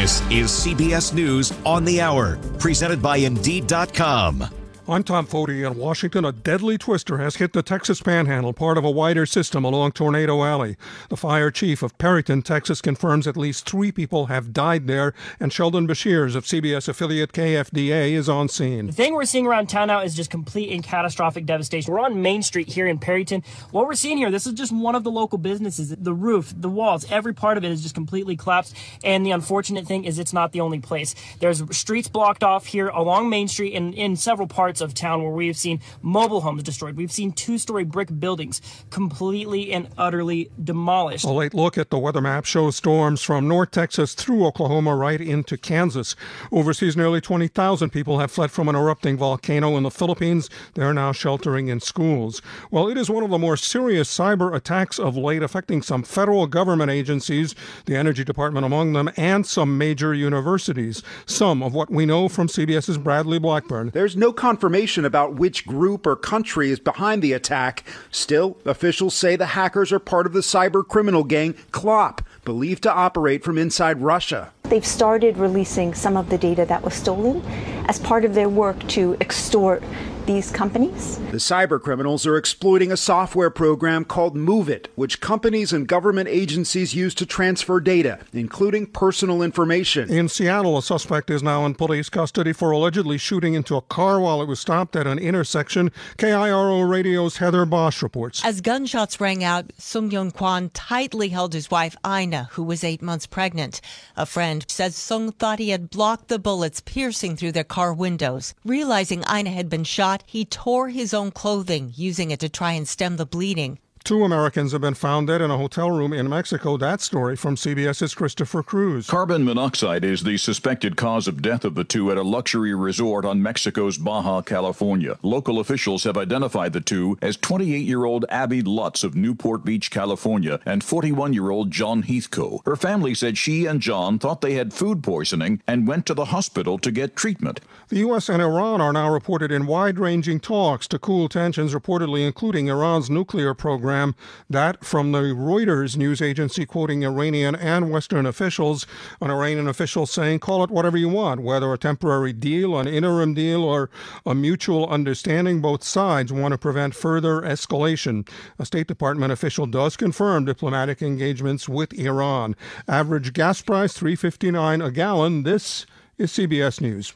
This is CBS News on the Hour, presented by Indeed.com. I'm Tom Foti in Washington. A deadly twister has hit the Texas Panhandle, part of a wider system along Tornado Alley. The fire chief of Perryton, Texas, confirms at least 3 people have died there, and Sheldon Beshears of CBS affiliate KFDA is on scene. The thing we're seeing around town now is just complete and catastrophic devastation. We're on Main Street here in Perryton. What we're seeing here, this is just one of the local businesses. The roof, the walls, every part of it is just completely collapsed. And the unfortunate thing is it's not the only place. There's streets blocked off here along Main Street and in several parts of town where we've seen mobile homes destroyed. We've seen 2-story brick buildings completely and utterly demolished. A late look at the weather map shows storms from North Texas through Oklahoma right into Kansas. Overseas, nearly 20,000 people have fled from an erupting volcano in the Philippines. They're now sheltering in schools. Well, it is one of the more serious cyber attacks of late, affecting some federal government agencies, the Energy Department among them, and some major universities. Some of what we know from CBS's Bradley Blackburn. There's no confirmation about which group or country is behind the attack. Still, officials say the hackers are part of the cyber criminal gang CLOP, believed to operate from inside Russia. They've started releasing some of the data that was stolen as part of their work to extort these companies. The cyber criminals are exploiting a software program called MOVEit, which companies and government agencies use to transfer data, including personal information. In Seattle, a suspect is now in police custody for allegedly shooting into a car while it was stopped at an intersection. KIRO Radio's Heather Bosch reports. As gunshots rang out, Sung Yong Kwan tightly held his wife, Ina, who was 8 months pregnant. A friend says Sung thought he had blocked the bullets piercing through their car windows. Realizing Ina had been shot, he tore his own clothing, using it to try and stem the bleeding. 2 Americans have been found dead in a hotel room in Mexico. That story from CBS's Christopher Cruz. Carbon monoxide is the suspected cause of death of the 2 at a luxury resort on Mexico's Baja California. Local officials have identified the 2 as 28-year-old Abby Lutz of Newport Beach, California, and 41-year-old John Heathco. Her family said she and John thought they had food poisoning and went to the hospital to get treatment. The U.S. and Iran are now reported in wide-ranging talks to cool tensions, reportedly including Iran's nuclear program. That from the Reuters news agency, quoting Iranian and Western officials. An Iranian official saying, call it whatever you want, whether a temporary deal, an interim deal, or a mutual understanding. Both sides want to prevent further escalation. A State Department official does confirm diplomatic engagements with Iran. Average gas price $3.59 a gallon. This is CBS News.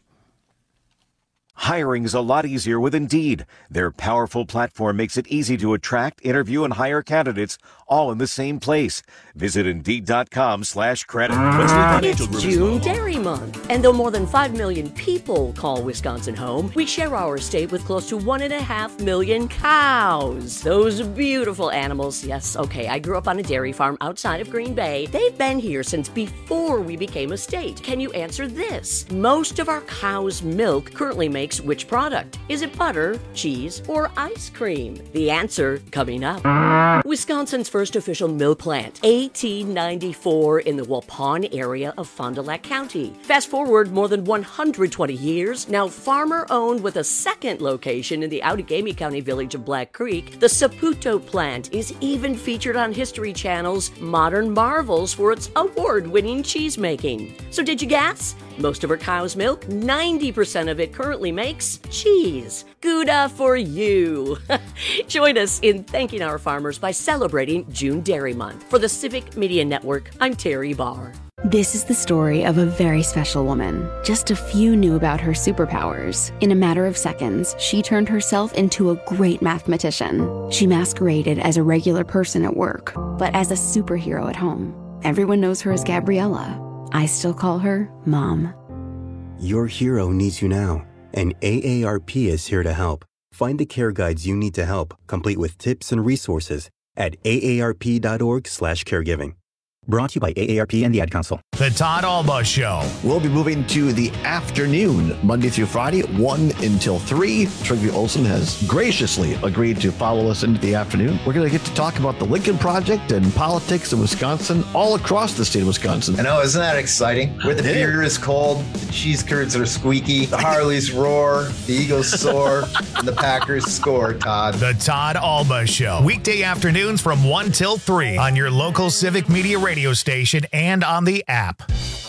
Hiring's a lot easier with Indeed. Their powerful platform makes it easy to attract, interview, and hire candidates all in the same place. Visit Indeed.com/credit. It's June Dairy Month, and though more than 5 million people call Wisconsin home, we share our state with close to 1.5 million cows. Those beautiful animals. Yes, okay, I grew up on a dairy farm outside of Green Bay. They've been here since before we became a state. Can you answer this? Most of our cow's milk currently makes which product? Is it butter, cheese, or ice cream? The answer coming up. Wisconsin's first official milk plant, 1894, in the Waupun area of Fond du Lac County. Fast forward more than 120 years, now farmer-owned with a second location in the Outagamie County village of Black Creek, the Saputo plant is even featured on History Channel's Modern Marvels for its award-winning cheese making. So did you guess? Most of our cow's milk, 90% of it currently makes cheese. Gouda for you. Join us in thanking our farmers by celebrating June Dairy Month. For the Civic Media Network, I'm Terry Barr. This is the story of a very special woman. Just a few knew about her superpowers. In a matter of seconds, she turned herself into a great mathematician. She masqueraded as a regular person at work, but as a superhero at home. Everyone knows her as Gabriella. I still call her Mom. Your hero needs you now, and AARP is here to help. Find the care guides you need to help, complete with tips and resources at aarp.org/caregiving. Brought to you by AARP and the Ad Council. The Todd Alba Show. We'll be moving to the afternoon, Monday through Friday, 1 until 3. Trygve Olsen has graciously agreed to follow us into the afternoon. We're going to get to talk about the Lincoln Project and politics in Wisconsin, all across the state of Wisconsin. I know, isn't that exciting? Where the beer is cold, the cheese curds are squeaky, the Harleys roar, the Eagles soar, and the Packers score, Todd. The Todd Alba Show. Weekday afternoons from 1 till 3 on your local Civic Media radio station and on the app.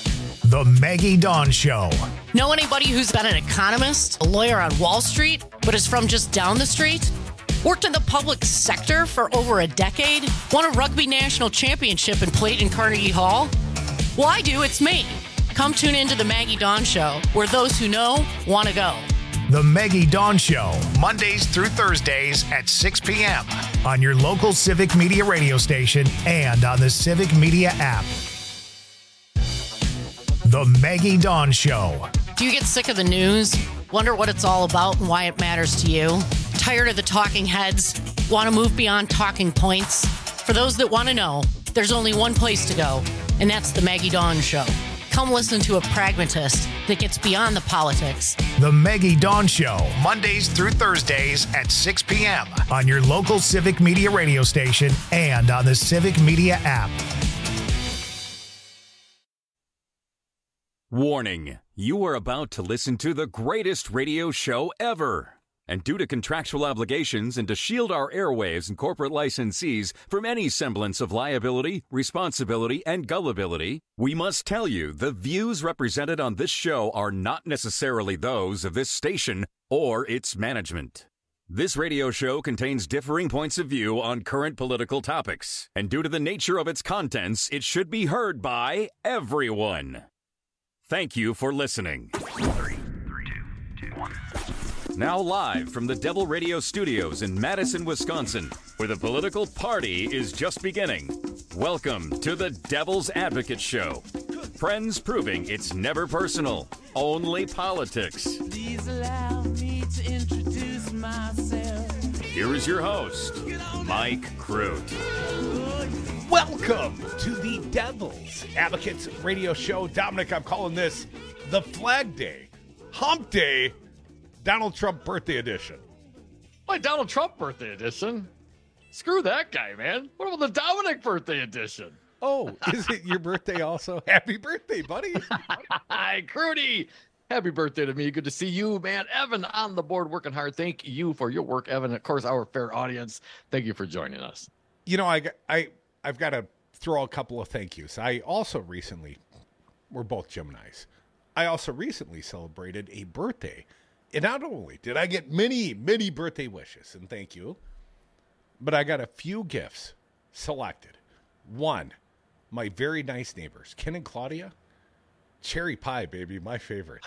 The Maggie Dawn Show. Know anybody who's been an economist, a lawyer on Wall Street, but is from just down the street? Worked in the public sector for over a decade? Won a rugby national championship and played in Carnegie Hall? Well, I do. It's me. Come tune into The Maggie Dawn Show, where those who know want to go. The Maggie Dawn Show, Mondays through Thursdays at 6 p.m. on your local Civic Media radio station and on the Civic Media app. The Maggie Dawn Show. Do you get sick of the news? Wonder what it's all about and why it matters to you? Tired of the talking heads? Want to move beyond talking points? For those that want to know, there's only one place to go, and that's The Maggie Dawn Show. Come listen to a pragmatist that gets beyond the politics. The Maggie Dawn Show, Mondays through Thursdays at 6 p.m. on your local Civic Media radio station and on the Civic Media app. Warning, you are about to listen to the greatest radio show ever. And due to contractual obligations and to shield our airwaves and corporate licensees from any semblance of liability, responsibility, and gullibility, we must tell you the views represented on this show are not necessarily those of this station or its management. This radio show contains differing points of view on current political topics, and due to the nature of its contents, it should be heard by everyone. Thank you for listening. 3, 2, 1. Now live from the Devil Radio Studios in Madison, Wisconsin, where the political party is just beginning. Welcome to the Devil's Advocate Show. Friends proving it's never personal, only politics. Please allow me to introduce myself. Here is your host, Mike Crute. Welcome to the Devil's Advocates Radio Show. Dominic, I'm calling this the Flag Day, Hump Day, Donald Trump Birthday Edition. Why Donald Trump Birthday Edition? Screw that guy, man. What about the Dominic Birthday Edition? Oh, is it your birthday also? Happy birthday, buddy. Hi, Crudy. Happy birthday to me. Good to see you, man. Evan on the board working hard. Thank you for your work, Evan. Of course, our fair audience. Thank you for joining us. You know, I've got to throw a couple of thank yous. I also recently, we're both Geminis, I also recently celebrated a birthday. And not only did I get many, many birthday wishes, and thank you, but I got a few gifts selected. One, my very nice neighbors, Ken and Claudia, cherry pie, baby, my favorite.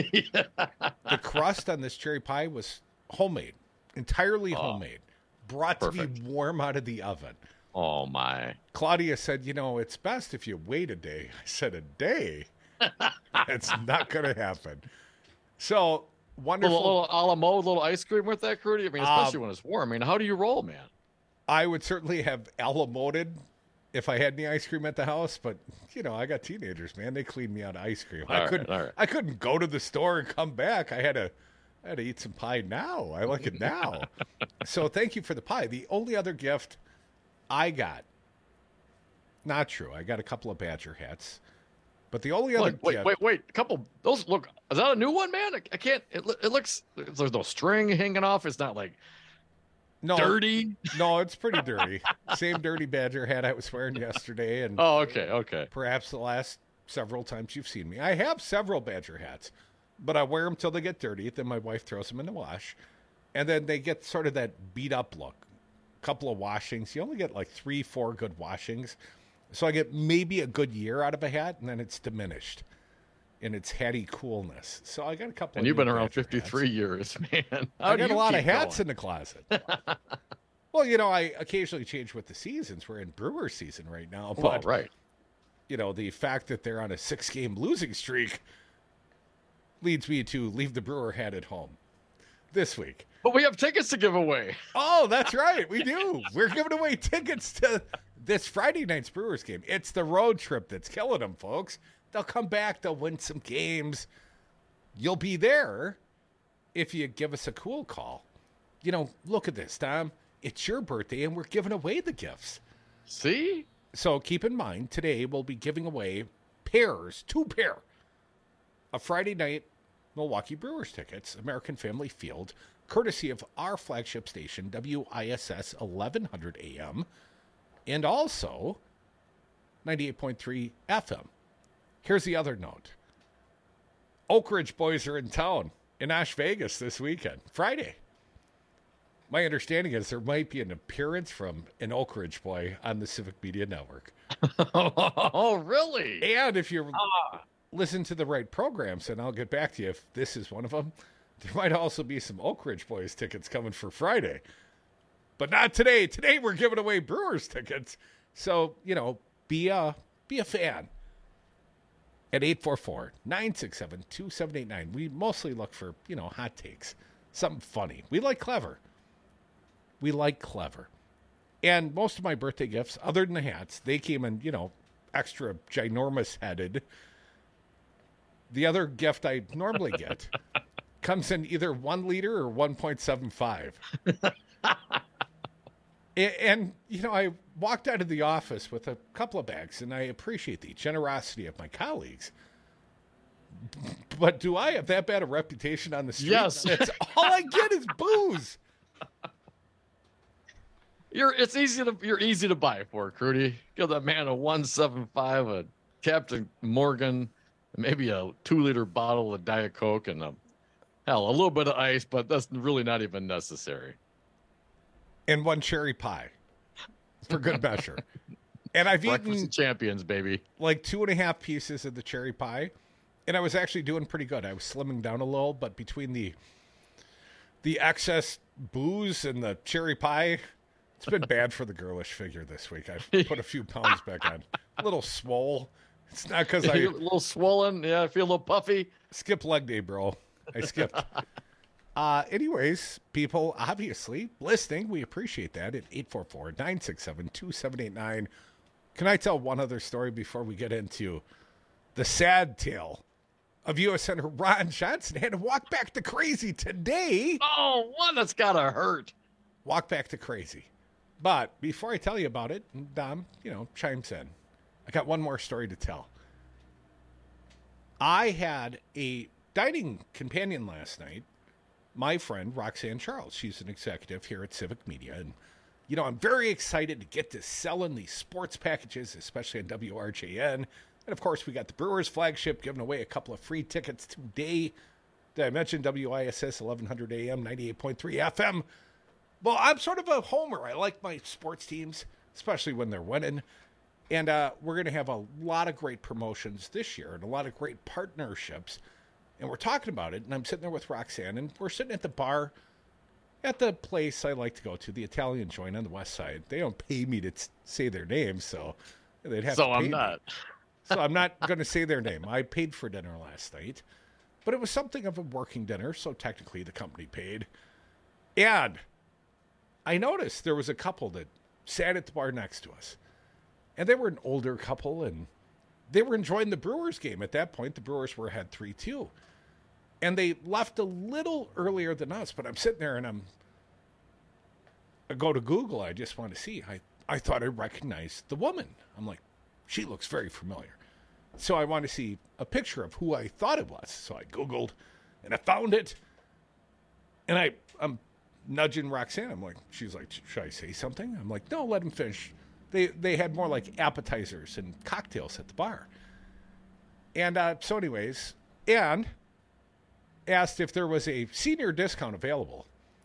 The crust on this cherry pie was homemade, entirely homemade, brought perfect. to be warm out of the oven. Oh, my. Claudia said, you know, it's best if you wait a day. I said, a day? It's not going to happen. So, wonderful. Little a la mode, little ice cream with that, Crudy? I mean, especially when it's warm. I mean, how do you roll, man? I would certainly have a la moded if I had any ice cream at the house, but, you know, I got teenagers, man. They cleaned me out of ice cream. I couldn't go to the store and come back. I had to eat some pie now. I like it now. So thank you for the pie. The only other gift I got, not true. I got a couple of Badger hats, but the only other gift. Wait. A couple. Those look. Is that a new one, man? I can't. It looks. There's no string hanging off. It's not like dirty. No, it's pretty dirty. Same dirty Badger hat I was wearing yesterday, and okay. Perhaps the last several times you've seen me. I have several Badger hats, but I wear them till they get dirty. Then my wife throws them in the wash, and then they get sort of that beat up look. Couple of washings. You only get like 3-4 good washings. So I get maybe a good year out of a hat, and then it's diminished in its hatty coolness. So I got a couple. And you've been around 53 years, man. I got a lot of hats in the closet. Well, you know, I occasionally change with the seasons. We're in Brewer season right now. But, right. You know, the fact that they're on a 6-game losing streak leads me to leave the Brewer hat at home this week. But we have tickets to give away. Oh, that's right. We do. We're giving away tickets to this Friday night's Brewers game. It's the road trip that's killing them, folks. They'll come back. They'll win some games. You'll be there if you give us a cool call. You know, look at this, Tom. It's your birthday, and we're giving away the gifts. See? So keep in mind, today we'll be giving away pairs, 2 pair of Friday night Milwaukee Brewers tickets, American Family Field, courtesy of our flagship station, WISS 1100 AM, and also 98.3 FM, Here's the other note. Oak Ridge boys are in town in Las Vegas this weekend, Friday. My understanding is there might be an appearance from an Oak Ridge boy on the Civic Media Network. Oh, really? And if you listen to the right programs, and I'll get back to you if this is one of them, there might also be some Oak Ridge boys tickets coming for Friday. But not today. Today we're giving away Brewers tickets. So, be a fan. At 844-967-2789. We mostly look for, hot takes. Something funny. We like clever. And most of my birthday gifts, other than the hats, they came in, extra ginormous headed. The other gift I normally get comes in either 1 liter or 1.75. And, I walked out of the office with a couple of bags, and I appreciate the generosity of my colleagues. But do I have that bad a reputation on the street? Yes. That's all I get is booze. You're easy to buy for, Crudy. Give that man a 1.75, a Captain Morgan, maybe a 2-liter bottle of Diet Coke, and a little bit of ice, but that's really not even necessary. And 1 cherry pie for good measure. And I've eaten champions, baby. Like 2.5 pieces of the cherry pie. And I was actually doing pretty good. I was slimming down a little, but between the excess booze and the cherry pie, it's been bad for the girlish figure this week. I've put a few pounds back on. A little swole. It's not because You're a little swollen. Yeah, I feel a little puffy. Skip leg day, bro. I skipped. Anyways, people obviously listening, we appreciate that at 844-967-2789. Can I tell one other story before we get into the sad tale of U.S. Senator Ron Johnson had to walk back to crazy today? Oh, what? That's gotta hurt. Walk back to crazy. But before I tell you about it, Dom, chimes in. I got one more story to tell. I had a dining companion last night. My friend, Roxanne Charles. She's an executive here at Civic Media. And, I'm very excited to get to selling these sports packages, especially on WRJN. And, of course, we got the Brewers flagship giving away a couple of free tickets today. Did I mention WISS 1100 AM, 98.3 FM? Well, I'm sort of a homer. I like my sports teams, especially when they're winning. And we're going to have a lot of great promotions this year and a lot of great partnerships. And we're talking about it, and I'm sitting there with Roxanne, and we're sitting at the bar at the place I like to go to, the Italian joint on the west side. They don't pay me to say their name, so they'd have to pay I'm not. me. So I'm not going to say their name. I paid for dinner last night, but it was something of a working dinner, so technically the company paid. And I noticed there was a couple that sat at the bar next to us, and they were an older couple, and they were enjoying the Brewers game. At that point, the Brewers were ahead 3-2. And they left a little earlier than us, but I'm sitting there and I go to Google. I just want to see. I thought I recognized the woman. I'm like, she looks very familiar. So I want to see a picture of who I thought it was. So I Googled and I found it. And I'm nudging Roxanne. I'm like, she's like, should I say something? I'm like, no, let him finish. They had more like appetizers and cocktails at the bar. And so anyways, and asked if there was a senior discount available.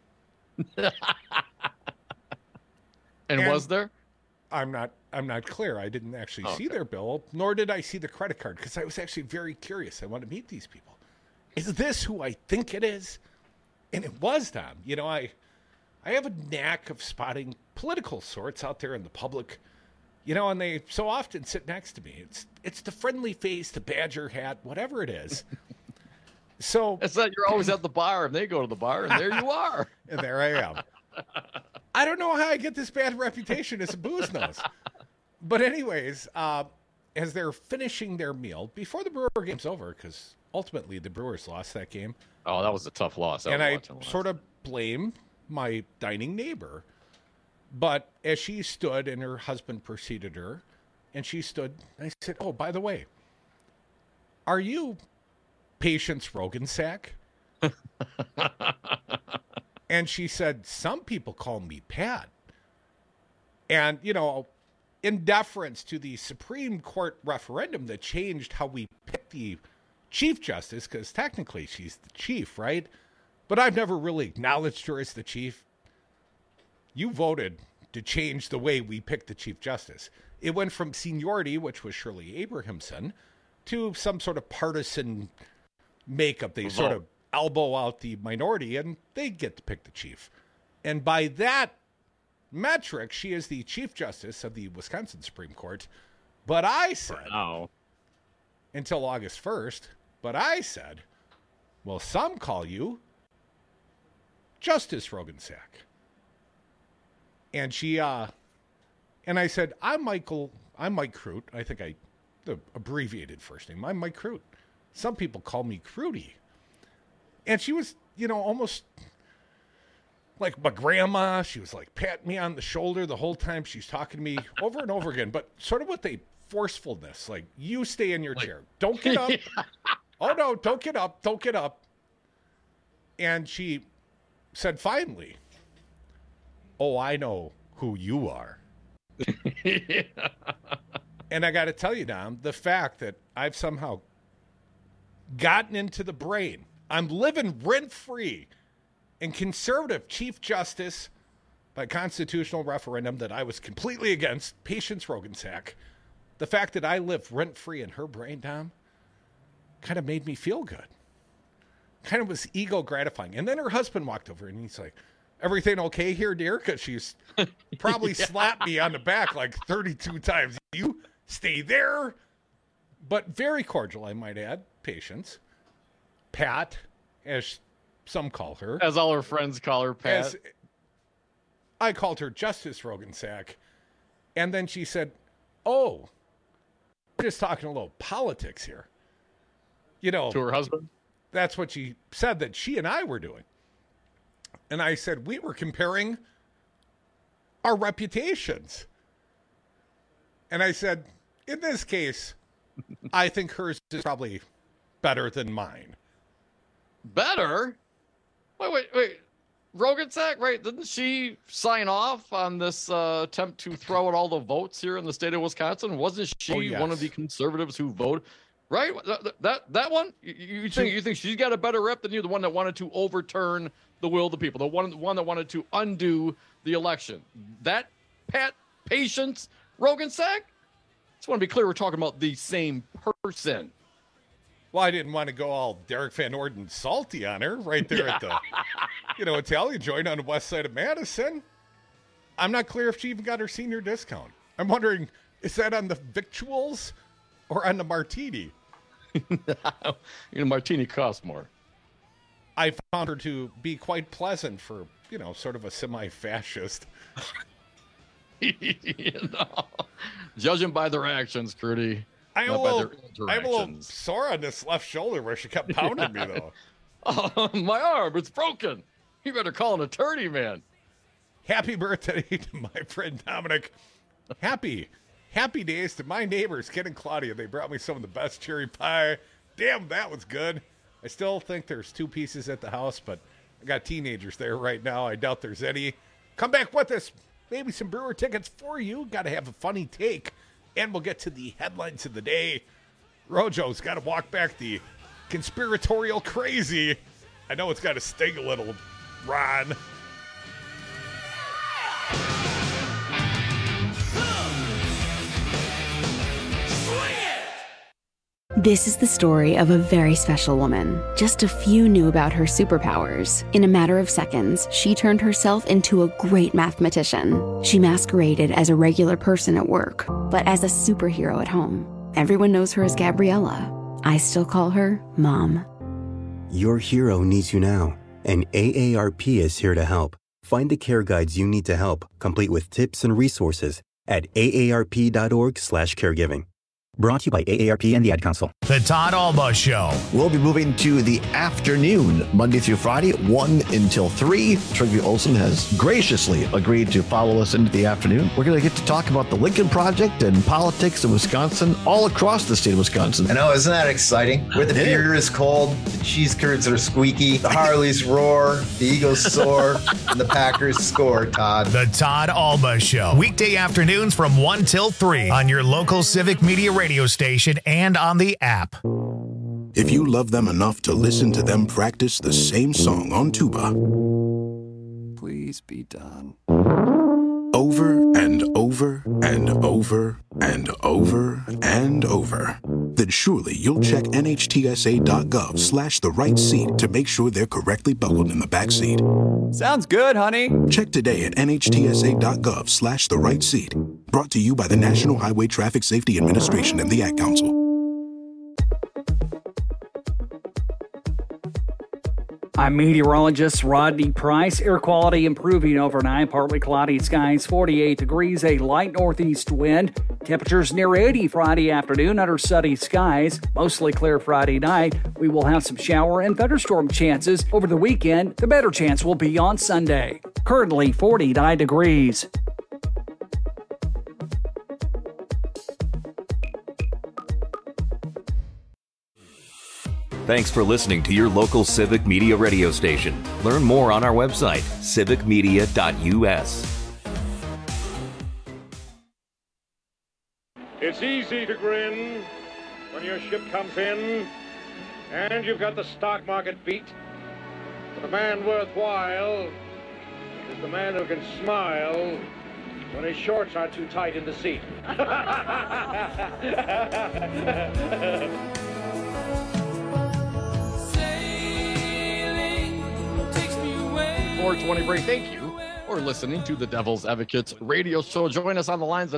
And was there? I'm not clear. I didn't actually see their bill, nor did I see the credit card, because I was actually very curious. I want to meet these people. Is this who I think it is? And it was Tom. I have a knack of spotting political sorts out there in the public, and they so often sit next to me. It's the friendly face, the Badger hat, whatever it is. So it's that you're always at the bar, and they go to the bar, and there you are. And there I am. I don't know how I get this bad reputation as a booze nose. But anyways, as they're finishing their meal, before the Brewer game's over, because ultimately the Brewers lost that game. Oh, that was a tough loss. And I sort of blame my dining neighbor. But as she stood and her husband preceded her, and she stood, I said, oh, by the way, are you Patience Rogensack? And she said, some people call me Pat. And, in deference to the Supreme Court referendum that changed how we pick the Chief Justice, because technically she's the chief, right? But I've never really acknowledged her as the chief. You voted to change the way we pick the Chief Justice. It went from seniority, which was Shirley Abrahamson, to some sort of partisan makeup. They sort of elbow out the minority, and they get to pick the chief. And by that metric, she is the Chief Justice of the Wisconsin Supreme Court. But I said, until August 1st, but I said, well, some call you Justice Roggensack. And she, and I said, I'm Mike Crute. I think the abbreviated first name. I'm Mike Crute. Some people call me Crudy. And she was, almost like my grandma. She was like patting me on the shoulder the whole time she's talking to me over and over again, but sort of with a forcefulness, like, you stay in your chair. Don't get up. Oh, no, don't get up. Don't get up. And she said, finally, oh, I know who you are. And I got to tell you, Dom, the fact that I've somehow gotten into the brain, I'm living rent-free in conservative Chief Justice by constitutional referendum that I was completely against, Patience Roggensack. The fact that I live rent-free in her brain, Dom, kind of made me feel good. Kind of was ego gratifying. And then her husband walked over and he's like, everything okay here, dear? Because she's probably slapped me on the back like 32 times. You stay there. But very cordial, I might add. Patience. Pat, as some call her. As all her friends call her, Pat. As I called her Justice Roggensack. And then she said, oh, we're just talking a little politics here. To her husband? That's what she said that she and I were doing. And I said, we were comparing our reputations. And I said, in this case, I think hers is probably better than mine. Better? Wait. Roggensack, right? Didn't she sign off on this attempt to throw out all the votes here in the state of Wisconsin? Wasn't she one of the conservatives who voted? Right? That one? You think she's got a better rep than you, the one that wanted to overturn the will of the people, the one that wanted to undo the election? That Patience Roggensack? Just want to be clear, we're talking about the same person. Well, I didn't want to go all Derek Van Orden salty on her right there at the, Italian joint on the west side of Madison. I'm not clear if she even got her senior discount. I'm wondering, is that on the victuals or on the martini? Martini costs more. I found her to be quite pleasant for, sort of a semi-fascist. Judging by their actions, Crudy. I am a little sore on this left shoulder where she kept pounding me, though. Oh, my arm, it's broken. You better call an attorney, man. Happy birthday to my friend Dominic. Happy days to my neighbors, Ken and Claudia. They brought me some of the best cherry pie. Damn, that was good. I still think there's 2 pieces at the house, but I got teenagers there right now. I doubt there's any. Come back with us. Maybe some Brewer tickets for you. Got to have a funny take. And we'll get to the headlines of the day. Rojo's got to walk back the conspiratorial crazy. I know it's got to sting a little, Ron. This is the story of a very special woman. Just a few knew about her superpowers. In a matter of seconds, she turned herself into a great mathematician. She masqueraded as a regular person at work, but as a superhero at home. Everyone knows her as Gabriella. I still call her Mom. Your hero needs you now, and AARP is here to help. Find the care guides you need to help, complete with tips and resources at aarp.org/caregiving. Brought to you by AARP and the Ad Council. The Todd Alba Show. We'll be moving to the afternoon, Monday through Friday, 1 until 3. Trygve Olsen has graciously agreed to follow us into the afternoon. We're going to get to talk about the Lincoln Project and politics in Wisconsin, all across the state of Wisconsin. I know, isn't that exciting? Where the beer is cold, the cheese curds are squeaky, the Harleys roar, the Eagles soar, and the Packers score, Todd. The Todd Alba Show. Weekday afternoons from 1 till 3 on your local Civic Media radio station and on the app. If you love them enough to listen to them practice the same song on tuba, please be done. Over and over and over and over and over, then surely you'll check NHTSA.gov/the right seat to make sure they're correctly buckled in the back seat. Sounds good, honey. Check today at NHTSA.gov/the right seat. Brought to you by the National Highway Traffic Safety Administration and the Ad Council. I'm meteorologist Rodney Price. Air quality improving overnight. Partly cloudy skies, 48 degrees, a light northeast wind. Temperatures near 80 Friday afternoon under sunny skies. Mostly clear Friday night. We will have some shower and thunderstorm chances over the weekend. The better chance will be on Sunday. Currently 49 degrees. Thanks for listening to your local Civic Media radio station. Learn more on our website, civicmedia.us. It's easy to grin when your ship comes in and you've got the stock market beat. But the man worthwhile is the man who can smile when his shorts are too tight in the seat. 420 break. Thank you for listening to the Devil's Advocates radio show. Join us on the lines at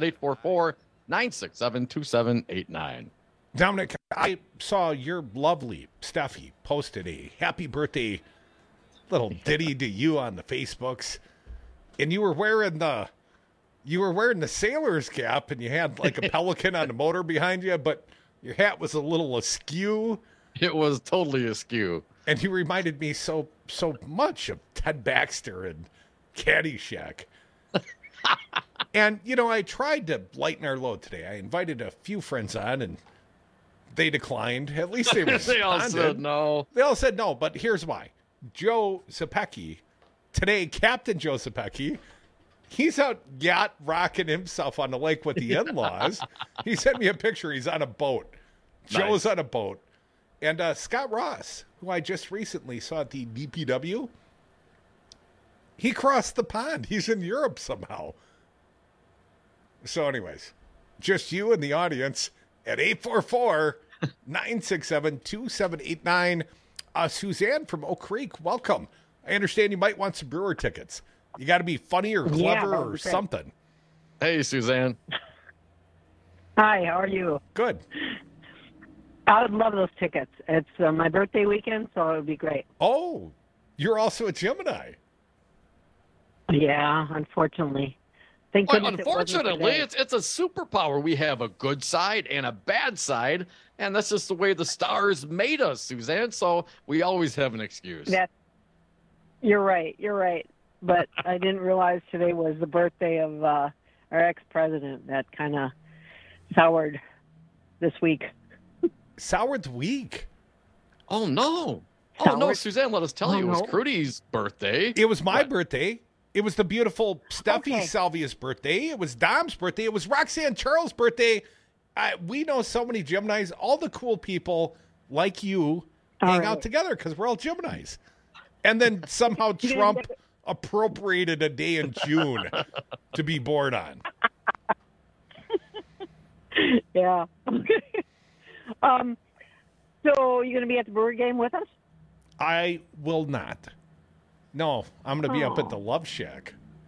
844-967-2789. Dominic, I saw your lovely Steffi posted a happy birthday little ditty to you on the Facebooks, and you were wearing the sailor's cap, and you had like a pelican on the motor behind you, but your hat was a little askew. It was totally askew. And he reminded me so much of Ted Baxter and Caddyshack. And, I tried to lighten our load today. I invited a few friends on, and they declined. At least they responded. They all said no. They all said no, but here's why. Joe Zepecki, today, Captain Joe Zepecki, he's out yacht rocking himself on the lake with the in-laws. He sent me a picture. He's on a boat. Nice. Joe's on a boat. And Scott Ross, who I just recently saw at the DPW, he crossed the pond. He's in Europe somehow. So anyways, just you and the audience at 844-967-2789. Suzanne from Oak Creek, welcome. I understand you might want some Brewer tickets. You got to be funny or clever or something. Hey, Suzanne. Hi, how are you? Good. I would love those tickets. It's my birthday weekend, so it would be great. Oh, you're also a Gemini. Yeah, unfortunately. Thank Well, goodness unfortunately, it's a superpower. We have a good side and a bad side, and that's just the way the stars made us, Suzanne. So we always have an excuse. You're right. But I didn't realize today was the birthday of our ex-president. That kind of soured this week. Soured the week? Oh, no. Oh, Soured? no, Suzanne, let us tell you, it was no. Crudy's birthday. It was my birthday. It was the beautiful Steffi Salvia's birthday. It was Dom's birthday. It was Roxanne Charles' birthday. We know so many Geminis. All the cool people like you hang out together because we're all Geminis. And then somehow Trump appropriated a day in June to be born on. Yeah. So you're going to be at the Brewer game with us? I will not. No, I'm going to be up at the Love Shack.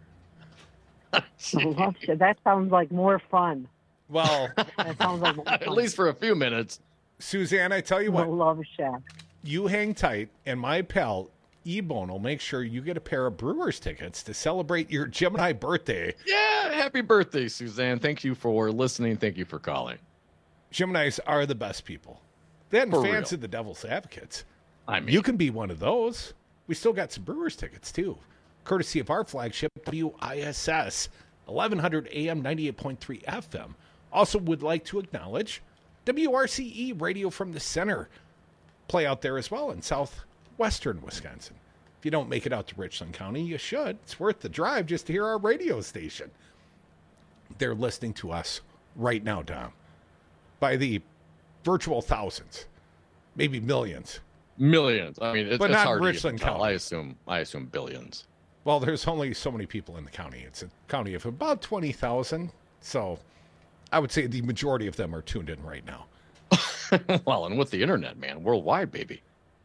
That sounds like more fun. Well, that sounds like more fun. At least for a few minutes. Suzanne, I tell you what. The Love Shack. You hang tight, and my pal, E-Bone, will make sure you get a pair of Brewers tickets to celebrate your Gemini birthday. Yeah, happy birthday, Suzanne. Thank you for listening. Thank you for calling. Geminis are the best people. Then For fans real. of the Devil's Advocates. I mean, You can be one of those. We still got some Brewers tickets, too. Courtesy of our flagship, WISS, 1100 AM, 98.3 FM. Also would like to acknowledge WRCE Radio from the Center. Play out there as well in southwestern Wisconsin. If you don't make it out to Richland County, you should. It's worth the drive just to hear our radio station. They're listening to us right now, Dom, by the virtual thousands, maybe millions. Millions. I mean, But it's not hard Richland to tell. County. I assume billions. Well, there's only so many people in the county. It's a county of about 20,000. So I would say the majority of them are tuned in right now. Well, and with the internet, man, worldwide, baby.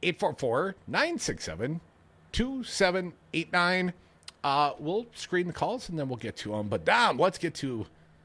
844-967-2789. We'll screen the calls and then we'll get to them. But Dom, let's get to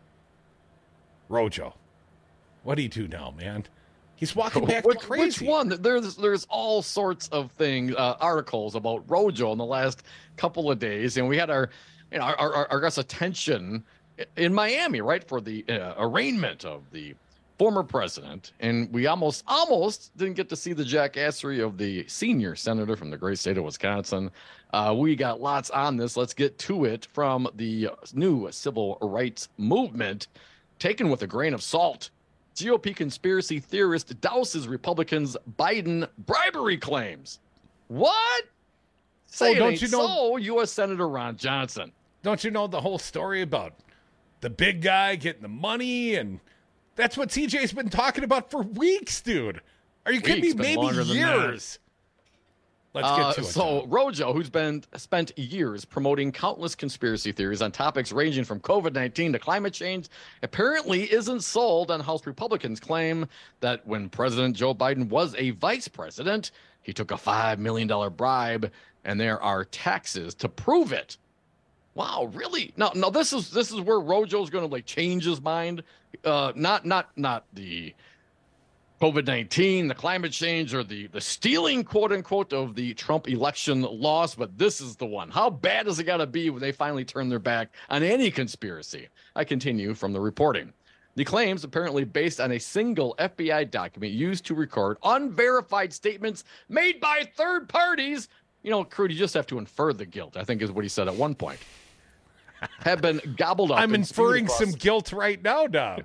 Rojo. What do you do now, man? He's walking back to crazy. Which one? There's all sorts of things, articles about Rojo in the last couple of days, and we had our guys' attention in Miami, right, for the arraignment of the former president, and we almost didn't get to see the jackassery of the senior senator from the great state of Wisconsin. We got lots on this. Let's get to it from the new civil rights movement, taken with a grain of salt. GOP conspiracy theorist douses Republicans' Biden bribery claims. What? Say don't you know? So, U.S. Senator Ron Johnson. Don't you know the whole story about the big guy getting the money? And that's what CJ's been talking about for weeks, dude. Are you kidding me? Maybe years. Let's get to it. So Rojo, who's been spent years promoting countless conspiracy theories on topics ranging from COVID-19 to climate change, apparently isn't sold on House Republicans' claim that when President Joe Biden was a vice president, he took a $5 million bribe, and there are taxes to prove it. Wow, really? No, this is where Rojo's going to change his mind. Not the COVID-19, the climate change, or the stealing, quote unquote, of the Trump election loss, but this is the one. How bad has it got to be when they finally turn their back on any conspiracy? I continue from the reporting. The claims apparently based on a single FBI document used to record unverified statements made by third parties. Crude, you just have to infer the guilt, I think is what he said at one point. Have been gobbled up. I'm inferring some guilt right now, Dom.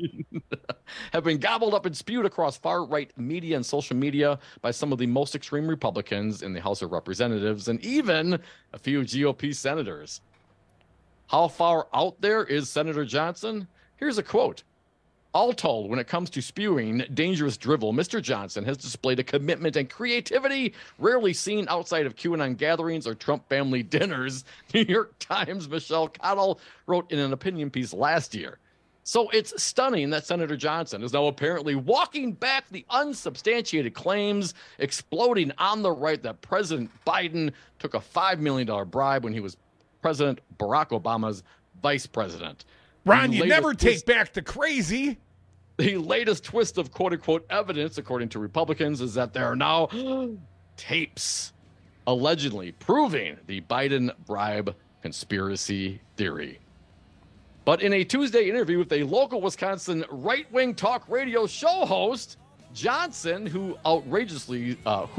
Have been gobbled up and spewed across far-right media and social media by some of the most extreme Republicans in the House of Representatives and even a few GOP senators. How far out there is Senator Johnson? Here's a quote. All told, when it comes to spewing dangerous drivel, Mr. Johnson has displayed a commitment and creativity rarely seen outside of QAnon gatherings or Trump family dinners. New York Times' Michelle Cottle wrote in an opinion piece last year. So it's stunning that Senator Johnson is now apparently walking back the unsubstantiated claims exploding on the right that President Biden took a $5 million bribe when he was President Barack Obama's vice president. Ron, you never take back the crazy. The latest twist of quote-unquote evidence, according to Republicans, is that there are now tapes allegedly proving the Biden bribe conspiracy theory. But in a Tuesday interview with a local Wisconsin right-wing talk radio show host, Johnson, whose outrageously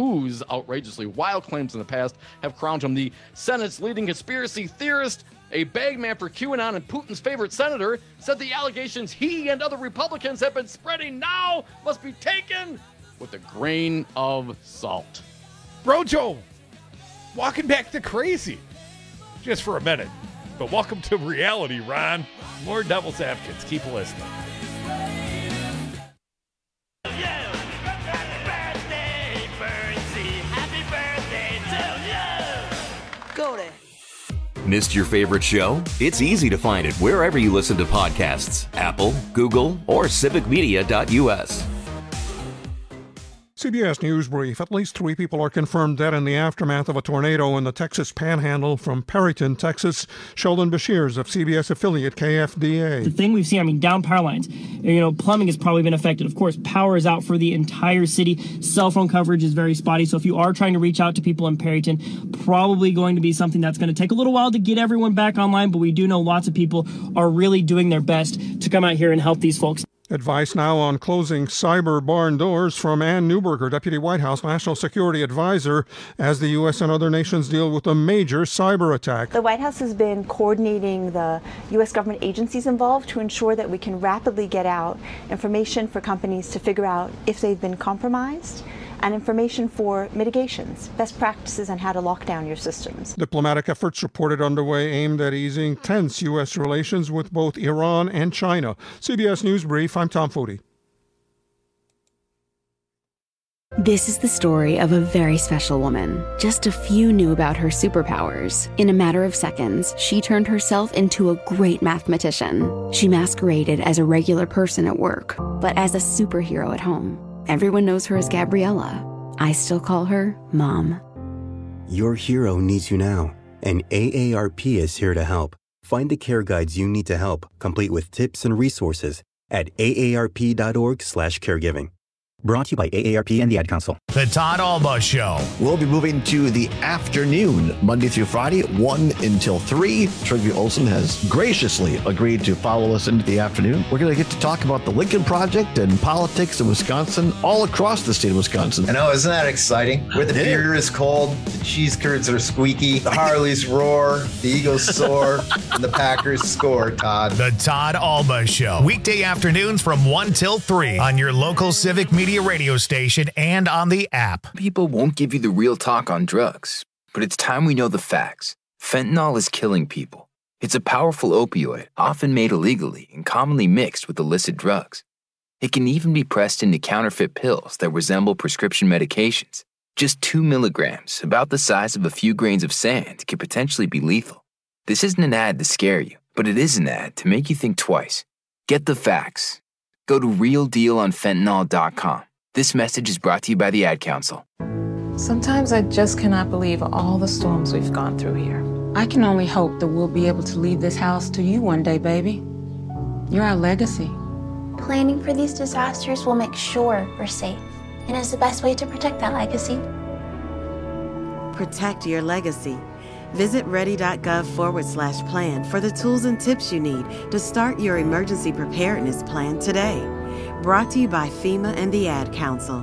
wild claims in the past have crowned him the Senate's leading conspiracy theorist, a bagman for QAnon and Putin's favorite senator, said the allegations he and other Republicans have been spreading now must be taken with a grain of salt. Rojo, walking back to crazy. Just for a minute. But welcome to reality, Ron. More Devil's Advocates. Keep listening. Missed your favorite show? It's easy to find it wherever you listen to podcasts. Apple, Google, or civicmedia.us. CBS News Brief. At least 3 people are confirmed dead in the aftermath of a tornado in the Texas Panhandle from Perryton, Texas. Sheldon Beshears of CBS affiliate KFDA. The thing we've seen, down power lines, plumbing has probably been affected. Of course, power is out for the entire city. Cell phone coverage is very spotty. So if you are trying to reach out to people in Perryton, probably going to be something that's going to take a little while to get everyone back online. But we do know lots of people are really doing their best to come out here and help these folks. Advice now on closing cyber barn doors from Ann Neuberger, Deputy White House National Security Advisor, as the U.S. and other nations deal with a major cyber attack. The White House has been coordinating the U.S. government agencies involved to ensure that we can rapidly get out information for companies to figure out if they've been compromised, and information for mitigations, best practices on how to lock down your systems. Diplomatic efforts reported underway aimed at easing tense U.S. relations with both Iran and China. CBS News Brief, I'm Tom Foti. This is the story of a very special woman. Just a few knew about her superpowers. In a matter of seconds, she turned herself into a great mathematician. She masqueraded as a regular person at work, but as a superhero at home. Everyone knows her as Gabriella. I still call her Mom. Your hero needs you now, and AARP is here to help. Find the care guides you need to help, complete with tips and resources at aarp.org/caregiving. Brought to you by AARP and the Ad Council. The Todd Alba Show. We'll be moving to the afternoon, Monday through Friday, 1 until 3. Trygve Olsen has graciously agreed to follow us into the afternoon. We're going to get to talk about the Lincoln Project and politics in Wisconsin, all across the state of Wisconsin. I know, isn't that exciting? Where the beer is cold, the cheese curds are squeaky, the Harleys roar, the Eagles soar, and the Packers score, Todd. The Todd Alba Show. Weekday afternoons from 1 till 3 on your local Civic Media radio station and on the app. People won't give you the real talk on drugs, but it's time we know the facts. Fentanyl is killing people. It's a powerful opioid, often made illegally and commonly mixed with illicit drugs. It can even be pressed into counterfeit pills that resemble prescription medications. Just 2 milligrams, about the size of a few grains of sand, can potentially be lethal. This isn't an ad to scare you, but it is an ad to make you think twice. Get the facts. Go to realdealonfentanyl.com. This message is brought to you by the Ad Council. Sometimes I just cannot believe all the storms we've gone through here. I can only hope that we'll be able to leave this house to you one day, baby. You're our legacy. Planning for these disasters will make sure we're safe, and is the best way to protect that legacy. Protect your legacy. Visit ready.gov/plan for the tools and tips you need to start your emergency preparedness plan today. Brought to you by FEMA and the Ad Council.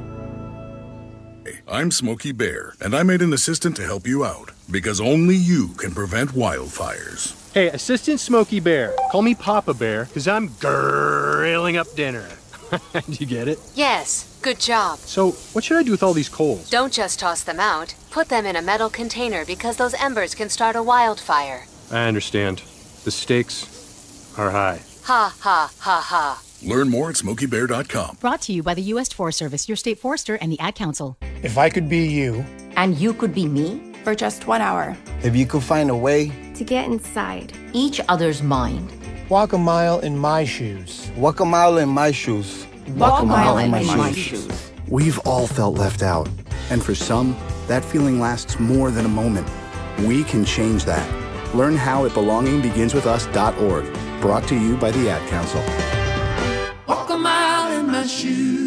I'm Smokey Bear, and I made an assistant to help you out, because only you can prevent wildfires. Hey, Assistant Smokey Bear. Call me Papa Bear, because I'm grilling up dinner. Do you get it? Yes, good job. So, what should I do with all these coals? Don't just toss them out. Put them in a metal container because those embers can start a wildfire. I understand. The stakes are high. Ha, ha, ha, ha. Learn more at SmokeyBear.com. Brought to you by the U.S. Forest Service, your state forester, and the Ad Council. If I could be you. And you could be me? For just 1 hour. If you could find a way. To get inside each other's mind. Walk a mile in my shoes. Walk a mile in my shoes. Walk a mile in my shoes. We've all felt left out. And for some, that feeling lasts more than a moment. We can change that. Learn how at belongingbeginswithus.org. Brought to you by the Ad Council. Walk a mile in my shoes.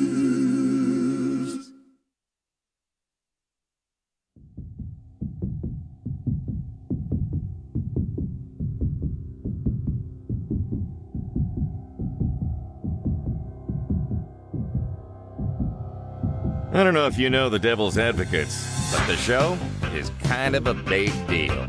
I don't know if you know the Devil's Advocates, but the show is kind of a big deal.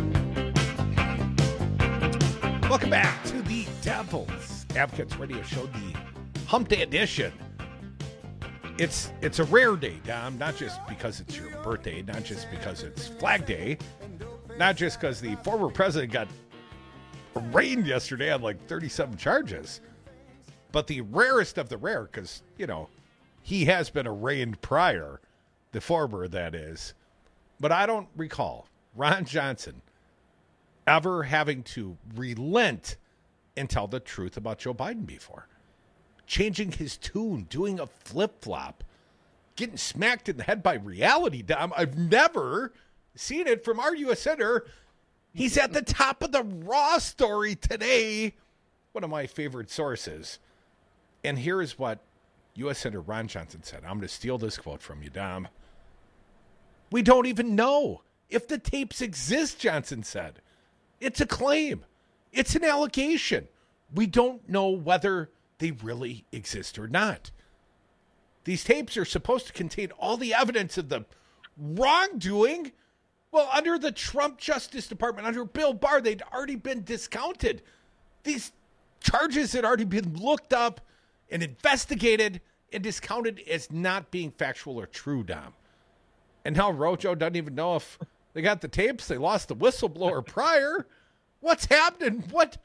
Welcome back to the Devil's Advocates radio show, the Hump Day edition. It's a rare day, Dom, not just because it's your birthday, not just because it's Flag Day, not just because the former president got arraigned yesterday on like 37 charges, but the rarest of the rare because, you know, he has been arraigned prior, the former, that is. But I don't recall Ron Johnson ever having to relent and tell the truth about Joe Biden before. Changing his tune, doing a flip-flop, getting smacked in the head by reality, Dom. I've never seen it from our U.S. Senator. He's at the top of the Raw story today, one of my favorite sources. And here is what U.S. Senator Ron Johnson said. I'm going to steal this quote from you, Dom. We don't even know if the tapes exist, Johnson said. It's a claim. It's an allegation. We don't know whether they really exist or not. These tapes are supposed to contain all the evidence of the wrongdoing. Well, under the Trump Justice Department, under Bill Barr, they'd already been discounted. These charges had already been looked up and investigated and discounted as not being factual or true, Dom. And now Rojo doesn't even know if they got the tapes. They lost the whistleblower prior. What's happening?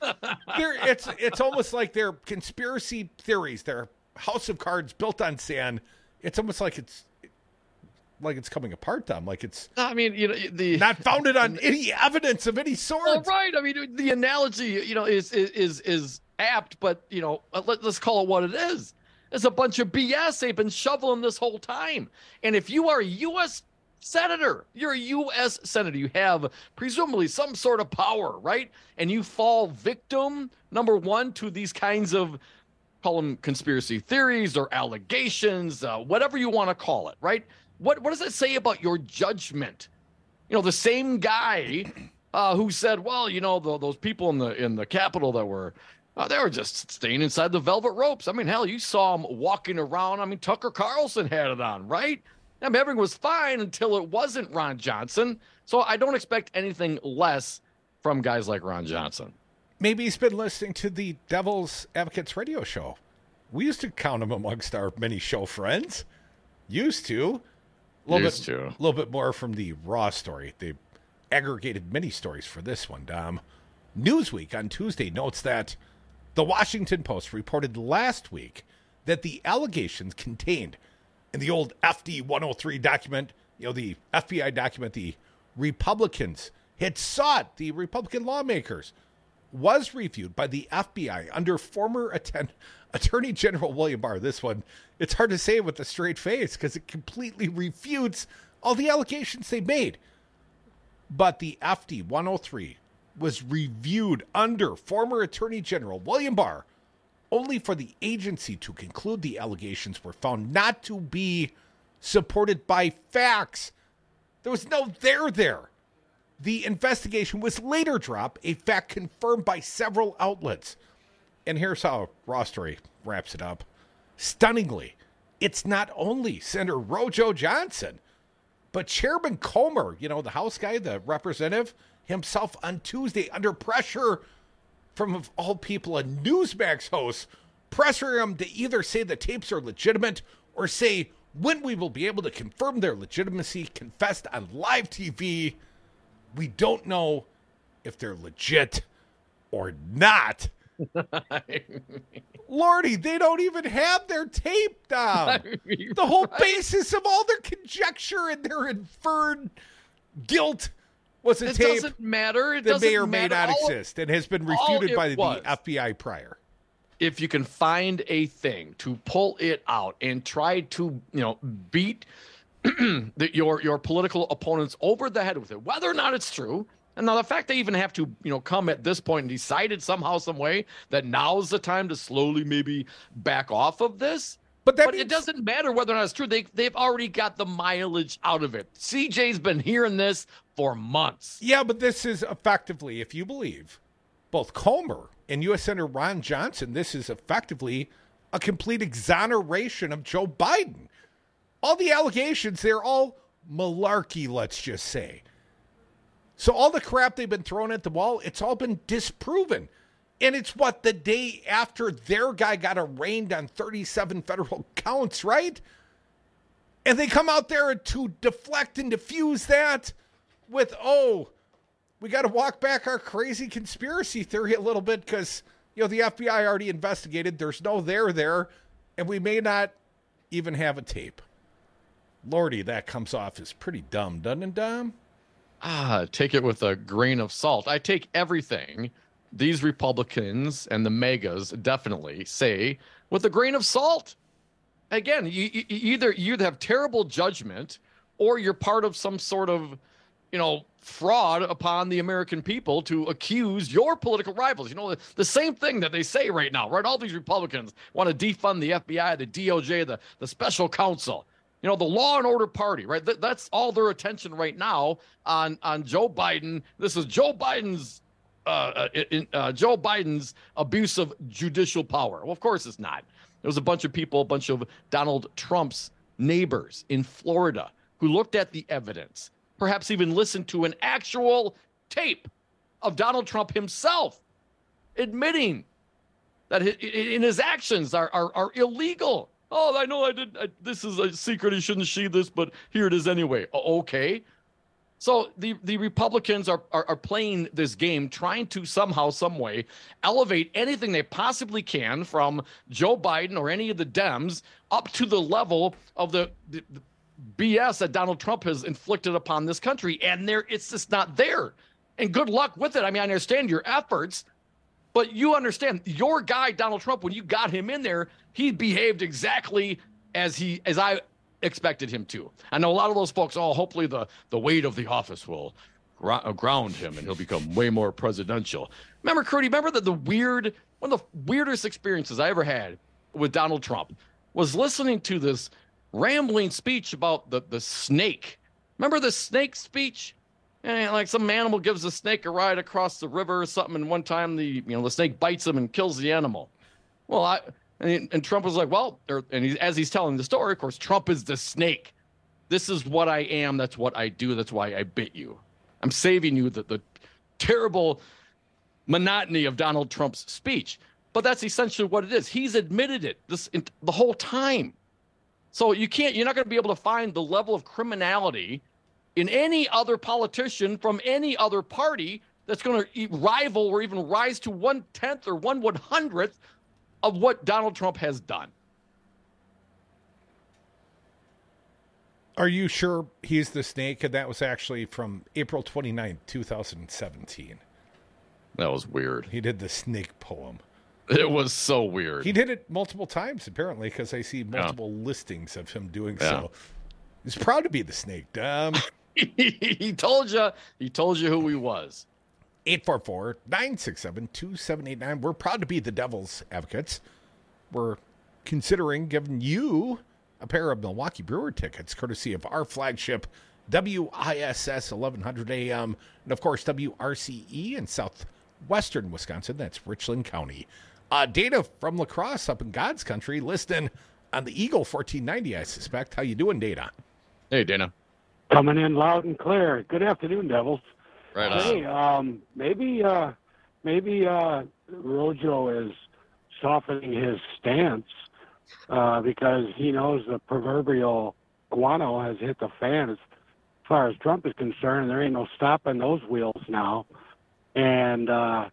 It's almost like they're conspiracy theories. They're house of cards built on sand. It's almost like it's coming apart, Tom. Like it's, I mean, not founded on any evidence of any sort. Well, right. I mean, the analogy, is apt, but let's call it what it is. It's a bunch of BS they've been shoveling this whole time. And if you are a U.S. senator, you're a U.S. senator, you have presumably some sort of power, right? And you fall victim, number one, to these kinds of, call them conspiracy theories or allegations, whatever you want to call it, right? What does it say about your judgment? The same guy who said, well, those people in the Capitol that were, they were just staying inside the velvet ropes. I mean, hell, you saw them walking around. I mean, Tucker Carlson had it on, right? I mean, everything was fine until it wasn't Ron Johnson. So I don't expect anything less from guys like Ron Johnson. Maybe he's been listening to the Devil's Advocates radio show. We used to count him amongst our many show friends. Used to. A little bit more from the Raw story. They aggregated many stories for this one, Dom. Newsweek on Tuesday notes that the Washington Post reported last week that the allegations contained in the old FD 103 document, the FBI document the Republicans had sought, the Republican lawmakers, was reviewed by the FBI under former Attorney General William Barr. This one, it's hard to say with a straight face because it completely refutes all the allegations they made. But the FD 103 was reviewed under former Attorney General William Barr, only for the agency to conclude the allegations were found not to be supported by facts. There was no there. The investigation was later dropped, a fact confirmed by several outlets. And here's how Raw Story wraps it up. Stunningly, it's not only Senator Rojo Johnson, but Chairman Comer, the House guy, the representative, himself on Tuesday under pressure from, of all people, a Newsmax host, pressuring him to either say the tapes are legitimate or say when we will be able to confirm their legitimacy, confessed on live TV. We don't know if they're legit or not. Lordy, they don't even have their tape down. The whole basis of all their conjecture and their inferred guilt was a tape doesn't matter. that may or may not exist and has been refuted by the FBI prior. If you can find a thing to pull it out and try to, beat your political opponents over the head with it, whether or not it's true. And now the fact they even have to, come at this point and decide it somehow, some way that now's the time to slowly maybe back off of this. But it doesn't matter whether or not it's true. They've already got the mileage out of it. CJ's been hearing this for months. Yeah, but this is effectively, if you believe both Comer and U.S. Senator Ron Johnson, this is effectively a complete exoneration of Joe Biden. All the allegations, they're all malarkey, let's just say. So all the crap they've been throwing at the wall, it's all been disproven. And it's the day after their guy got arraigned on 37 federal counts, right? And they come out there to deflect and diffuse that with, we got to walk back our crazy conspiracy theory a little bit because, the FBI already investigated. There's no there, and we may not even have a tape. Lordy, that comes off as pretty dumb, doesn't it, Dom? Take it with a grain of salt. I take everything these Republicans and the megas definitely say with a grain of salt. Again, you either have terrible judgment or you're part of some sort of, fraud upon the American people to accuse your political rivals. The same thing that they say right now, right? All these Republicans want to defund the FBI, the DOJ, the special counsel. The law and order party, right? That's all their attention right now on Joe Biden. This is Joe Biden's Joe Biden's abuse of judicial power. Well, of course it's not. There was a bunch of people, a bunch of Donald Trump's neighbors in Florida who looked at the evidence, perhaps even listened to an actual tape of Donald Trump himself admitting that in his actions are illegal. Oh, I know I did. This is a secret. He shouldn't see this, but here it is anyway. Okay. So the Republicans are playing this game, trying to somehow, some way, elevate anything they possibly can from Joe Biden or any of the Dems up to the level of the BS that Donald Trump has inflicted upon this country. And it's just not there. And good luck with it. I mean, I understand your efforts, but you understand your guy, Donald Trump, when you got him in there, he behaved exactly as I expected him to. I know a lot of those folks, hopefully the weight of the office will ground him and he'll become way more presidential. Remember, Crudy, that one of the weirdest experiences I ever had with Donald Trump was listening to this rambling speech about the snake. Remember the snake speech? And like some animal gives the snake a ride across the river or something, and one time the snake bites him and kills the animal. Well, and Trump was like, as he's telling the story, of course, Trump is the snake. This is what I am. That's what I do. That's why I bit you. I'm saving you the terrible monotony of Donald Trump's speech. But that's essentially what it is. He's admitted it the whole time. So you're not going to be able to find the level of criminality in any other politician from any other party that's going to rival or even rise to 1/10 or 1/100th of what Donald Trump has done. Are you sure he's the snake? And that was actually from April 29th, 2017. That was weird. He did the snake poem. It was so weird. He did it multiple times, apparently, because I see multiple listings of him doing so. He's proud to be the snake. He told you who he was. 844-967-2789. We're proud to be the Devil's Advocates. We're considering giving you a pair of Milwaukee Brewer tickets, courtesy of our flagship WISS 1100 AM, and of course WRCE in southwestern Wisconsin. That's Richland County. Dana from La Crosse up in God's country, listening on the Eagle 1490, I suspect. How you doing, Dana? Hey, Dana. Coming in loud and clear. Good afternoon, Devils. Right on. Hey, maybe Rojo is softening his stance because he knows the proverbial guano has hit the fan as far as Trump is concerned. There ain't no stopping those wheels now. And,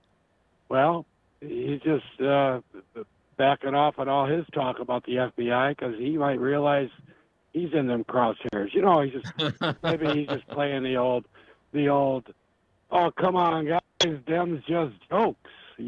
he's just backing off on all his talk about the FBI because he might realize he's in them crosshairs. He's just playing the old, oh, come on, guys, them's just jokes,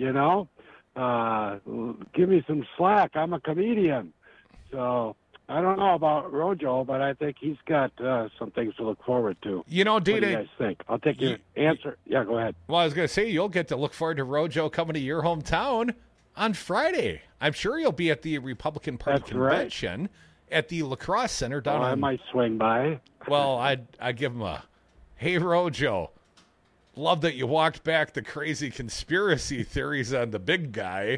give me some slack. I'm a comedian. So I don't know about Rojo, but I think he's got some things to look forward to. Dana, what do you guys think? I'll take your answer. Yeah, go ahead. Well, I was going to say, you'll get to look forward to Rojo coming to your hometown on Friday. I'm sure you'll be at the Republican Party convention at the La Crosse Center down I might swing by. Well, I'd give him a, hey, Rojo, love that you walked back the crazy conspiracy theories on the big guy.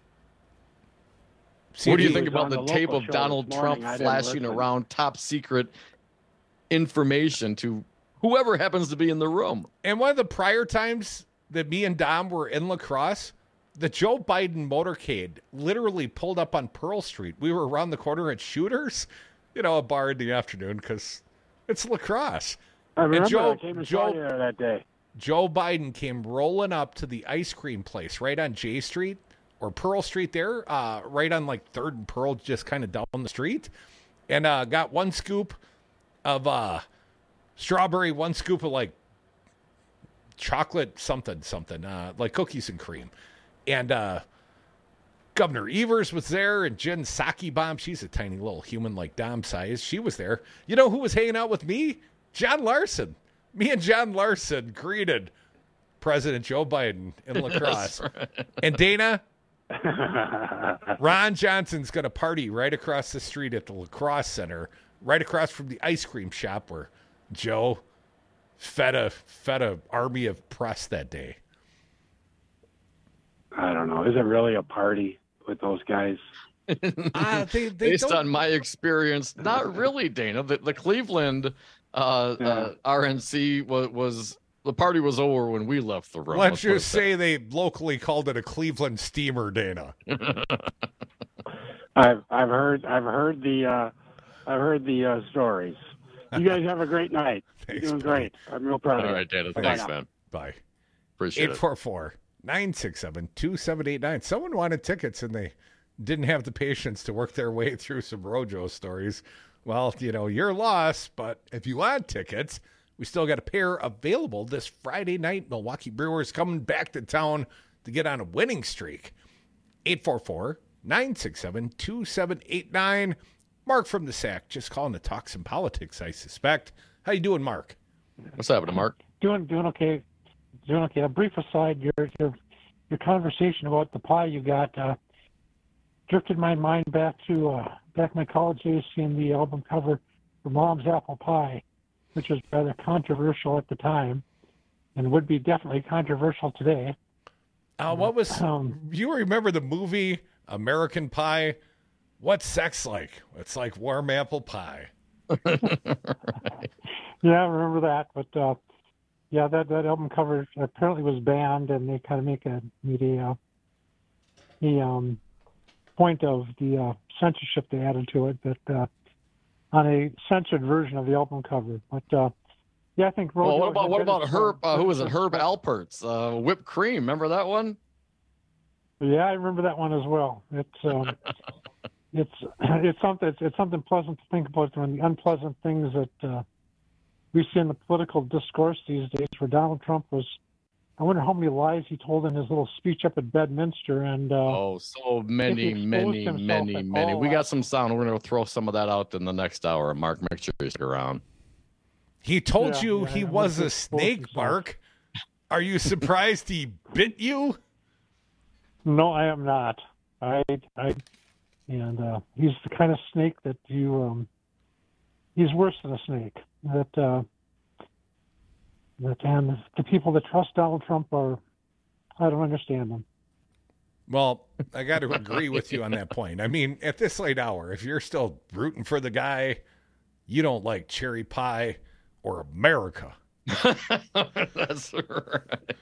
What do you think about the tape of Donald Trump flashing around top secret information to whoever happens to be in the room? And one of the prior times that me and Dom were in La Crosse, the Joe Biden motorcade literally pulled up on Pearl Street. We were around the corner at Shooters, a bar in the afternoon because it's La Crosse. I remember I came and saw you there that day. Joe Biden came rolling up to the ice cream place right on J Street or Pearl Street there, right on like 3rd and Pearl, just kind of down the street, and got one scoop of strawberry, one scoop of like chocolate something, like cookies and cream. And Governor Evers was there, and Jen Psaki, she's a tiny little human like Dom size. She was there. You know who was hanging out with me? John Larson. Me and John Larson greeted President Joe Biden in La Crosse. Right. And Dana, Ron Johnson's got a party right across the street at the La Crosse Center, right across from the ice cream shop where Joe fed a army of press that day. don't know. Is it really a party with those guys? Based on my experience, not really, Dana. The Cleveland RNC was the party was over when we left the room. Let's just say they locally called it a Cleveland steamer, Dana. I've heard the stories. You guys have a great night. Thanks, You're doing great. I'm real proud of you. All right, Dana. Thanks, man. Bye. Appreciate it. 844-967-2789. Someone wanted tickets and they didn't have the patience to work their way through some Rojo stories. Well, your loss, but if you want tickets, we still got a pair available this Friday night. Milwaukee Brewers coming back to town to get on a winning streak. 844-967-2789. Mark from the SAC, just calling to talk some politics, I suspect. How you doing, Mark? What's happening, Mark? Doing okay. Doing okay. A brief aside, your conversation about the pie you got drifted my mind back to my college days, seeing the album cover for Mom's Apple Pie, which was rather controversial at the time, and would be definitely controversial today. What was? You remember the movie American Pie? What's sex like? It's like warm apple pie. Yeah, I remember that. But that album cover apparently was banned, and they kind of made a point of the censorship they added to it, that on a censored version of the album cover. But I think. Well, what about Herb? Who was it? Herb Alpert's whipped cream. Remember that one? Yeah, I remember that one as well. It's something pleasant to think about when the unpleasant things that we see in the political discourse these days. Where Donald Trump was, I wonder how many lies he told in his little speech up at Bedminster. And so many. We got some sound. We're going to throw some of that out in the next hour. Mark, make sure you stick around. He told you he was a snake, Mark. Are you surprised he bit you? No, I am not. And he's the kind of snake that he's worse than a snake. And the people that trust Donald Trump I don't understand them. Well, I got to agree with you on that point. I mean, at this late hour, if you're still rooting for the guy, you don't like cherry pie or America. That's right.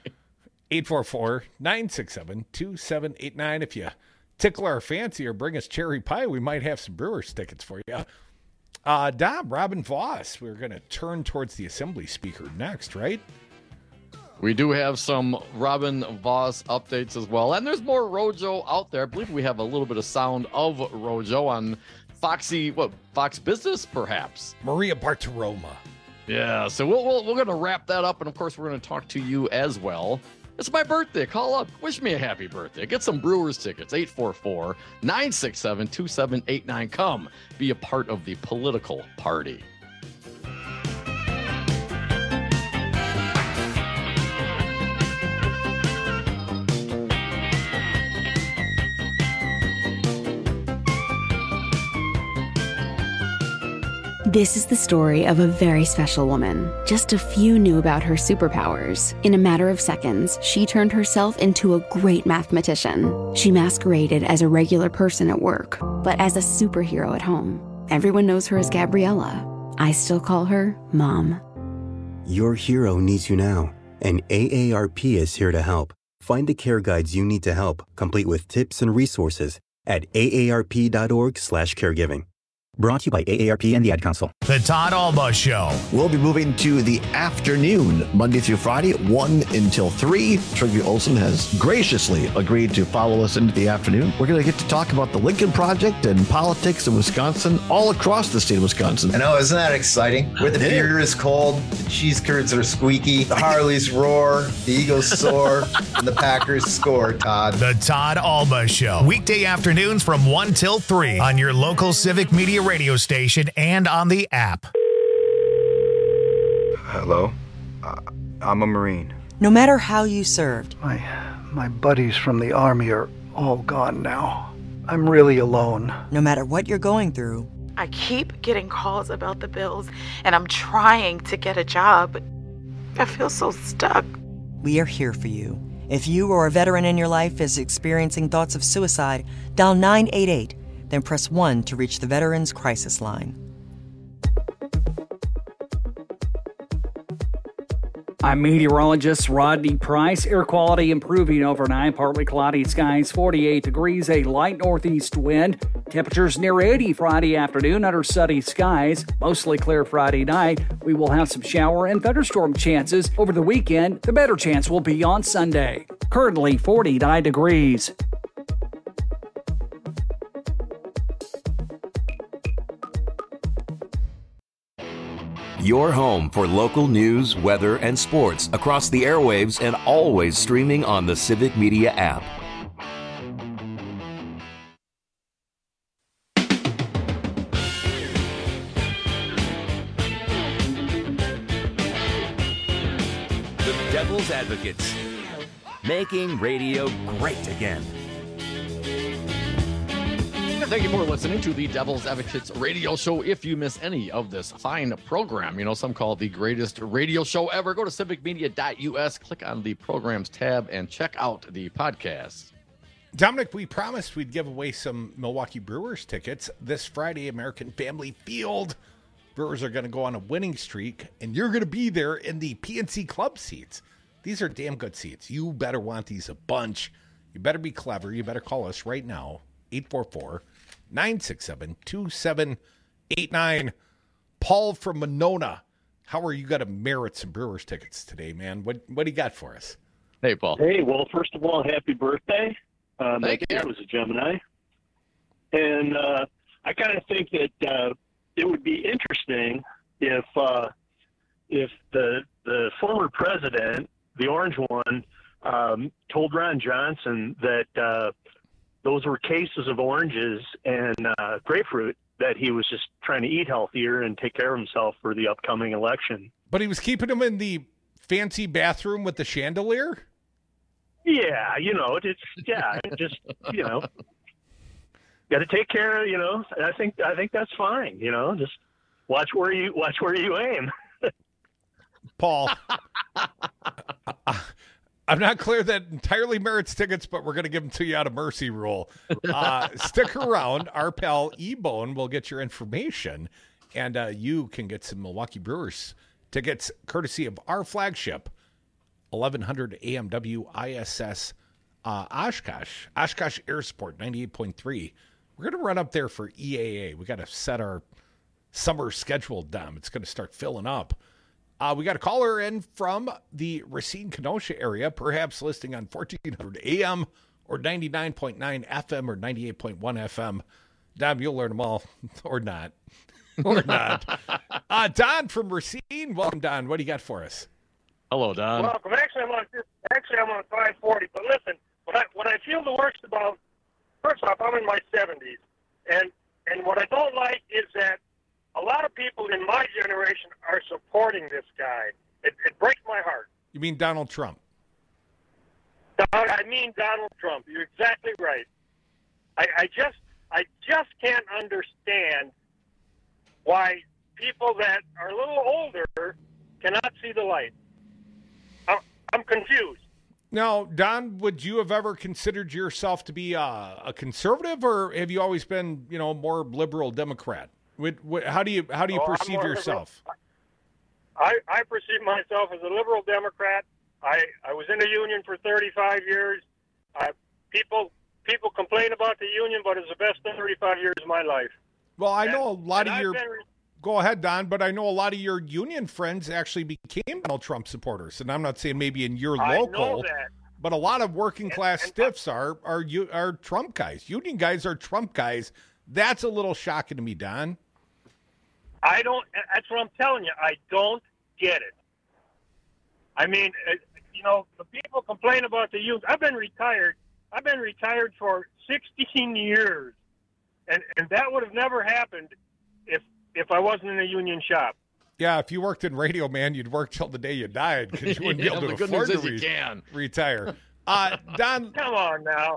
844-967-2789. If you tickle our fancy or bring us cherry pie, we might have some Brewers tickets for you. Dom, Robin Voss, we're going to turn towards the Assembly Speaker next, right? We do have some Robin Voss updates as well. And there's more Rojo out there. I believe we have a little bit of sound of Rojo on Fox Business, perhaps. Maria Bartiromo. Yeah, so we're going to wrap that up. And, of course, we're going to talk to you as well. It's my birthday. Call up. Wish me a happy birthday. Get some Brewers tickets. 844-967-2789. Come be a part of the political party. This is the story of a very special woman. Just a few knew about her superpowers. In a matter of seconds, she turned herself into a great mathematician. She masqueraded as a regular person at work, but as a superhero at home. Everyone knows her as Gabriella. I still call her Mom. Your hero needs you now, and AARP is here to help. Find the care guides you need to help, complete with tips and resources at aarp.org/caregiving. Brought to you by AARP and the Ad Council. The Todd Alba Show. We'll be moving to the afternoon, Monday through Friday, 1 until 3. Trygve Olsen has graciously agreed to follow us into the afternoon. We're going to get to talk about the Lincoln Project and politics in Wisconsin, all across the state of Wisconsin. I know, isn't that exciting? Where the beer is cold, the cheese curds are squeaky, the Harleys roar, the Eagles soar, and the Packers score, Todd. The Todd Alba Show. Weekday afternoons from 1 till 3 on your local Civic Media radio station and on the app. Hello? I'm a Marine. No matter how you served. My buddies from the Army are all gone now. I'm really alone. No matter what you're going through. I keep getting calls about the bills, and I'm trying to get a job, but I feel so stuck. We are here for you. If you or a veteran in your life is experiencing thoughts of suicide, dial 988, then press 1 to reach the Veterans Crisis Line. I'm meteorologist Rodney Price. Air quality improving overnight. Partly cloudy skies, 48 degrees, a light northeast wind. Temperatures near 80 Friday afternoon under sunny skies. Mostly clear Friday night. We will have some shower and thunderstorm chances over the weekend. The better chance will be on Sunday. Currently 49 degrees. Your home for local news, weather, and sports across the airwaves and always streaming on the Civic Media app. The Devil's Advocates, making radio great again. Thank you for listening to the Devil's Advocates radio show. If you miss any of this fine program, some call it the greatest radio show ever, go to civicmedia.us, click on the programs tab, and check out the podcast. Dominic, we promised we'd give away some Milwaukee Brewers tickets this Friday, American Family Field. Brewers are going to go on a winning streak, and you're going to be there in the PNC Club seats. These are damn good seats. You better want these a bunch. You better be clever. You better call us right now, 844-967-2789. Paul from Monona, how are you going to merit some Brewers tickets today, man? What do you got for us? Hey, Paul. Hey, well, first of all, happy birthday. Thank you. I was a Gemini. And I kind of think that it would be interesting if the former president, the orange one, told Ron Johnson that those were cases of oranges and grapefruit, that he was just trying to eat healthier and take care of himself for the upcoming election. But he was keeping them in the fancy bathroom with the chandelier? Yeah, got to take care of, I think that's fine, just watch where you aim. Paul, I'm not clear that entirely merits tickets, but we're going to give them to you out of mercy rule. Stick around. Our pal E-Bone will get your information, and you can get some Milwaukee Brewers tickets courtesy of our flagship, 1100 AMW ISS Oshkosh Air Support 98.3. We're going to run up there for EAA. We got to set our summer schedule down. It's going to start filling up. We got a caller in from the Racine-Kenosha area, perhaps listening on 1400 AM or 99.9 FM or 98.1 FM. Dom, you'll learn them all, or not. Or not. Don from Racine. Welcome, Don. What do you got for us? Hello, Don. Welcome. Actually, I'm on 540. But listen, what I feel the worst about, first off, I'm in my 70s, and what I don't like is that a lot of people in my generation are supporting this guy. It breaks my heart. You mean Donald Trump? I mean Donald Trump. You're exactly right. I just can't understand why people that are a little older cannot see the light. I'm confused. Now, Don, would you have ever considered yourself to be a conservative, or have you always been, more liberal Democrat? How do you perceive yourself? I perceive myself as a liberal Democrat. I was in the union for 35 years. People complain about the union, but it's the best 35 years of my life. Well, I know a lot of your... Go ahead, Don, but I know a lot of your union friends actually became Donald Trump supporters, and I'm not saying maybe in your local, but a lot of working class stiffs are Trump guys. Union guys are Trump guys. That's a little shocking to me, Don. That's what I'm telling you. I don't get it. I mean, the people complain about the youth. I've been retired for 16 years, and that would have never happened if I wasn't in a union shop. Yeah, if you worked in radio, man, you'd work till the day you died because you wouldn't be able to afford to retire. Don, come on now.